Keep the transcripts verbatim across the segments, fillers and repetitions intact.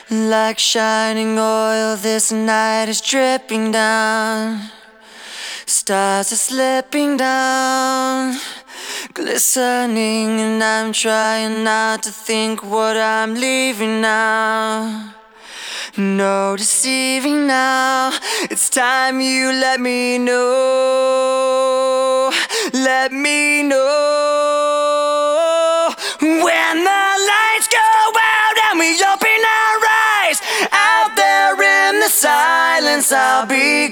Like shining oil, this night is dripping down. Stars are slipping down, glistening, and I'm trying not to think what I'm leaving now. No deceiving now, it's time you let me know. Let me know. When the lights go out and we open our eyes, out there in the silence I'll be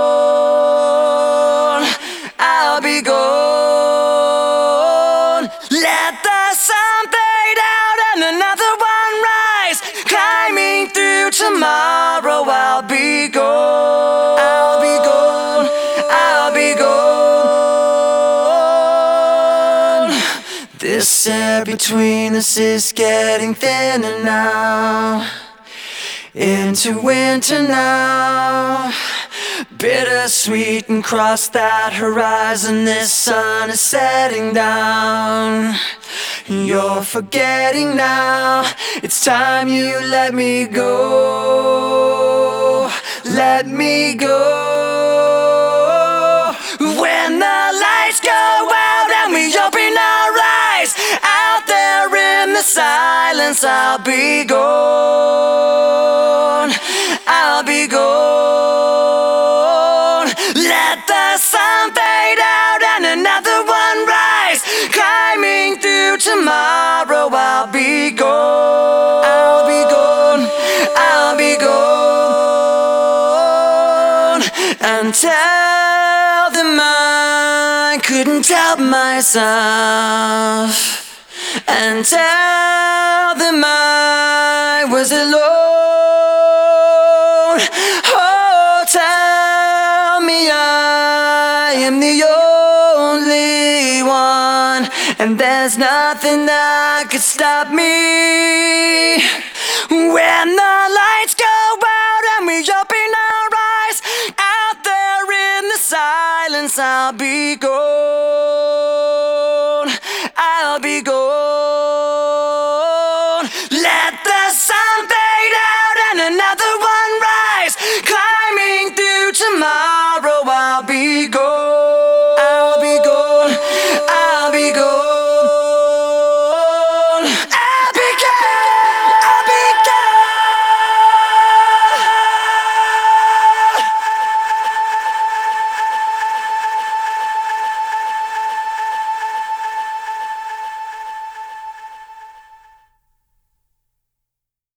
gone, I'll be gone. Let the sun fade out and another one rise, climbing through tomorrow. I'll be gone, I'll be gone, I'll be gone. This air between us is getting thinner now, into winter now. Bittersweet, and cross that horizon, this sun is setting down. You're forgetting now, it's time you let me go. Let me go. When the lights go out and we open our eyes, out there in the silence I'll be gone, I'll be gone. Let the sun fade out and another one rise, climbing through tomorrow. I'll be gone, I'll be gone, I'll be gone. And tell them I couldn't help myself, and tell them I was alone. Oh, tell me I am the only one, and there's nothing that could stop me. When the lights go out and we open our eyes, out there in the silence I'll be gone.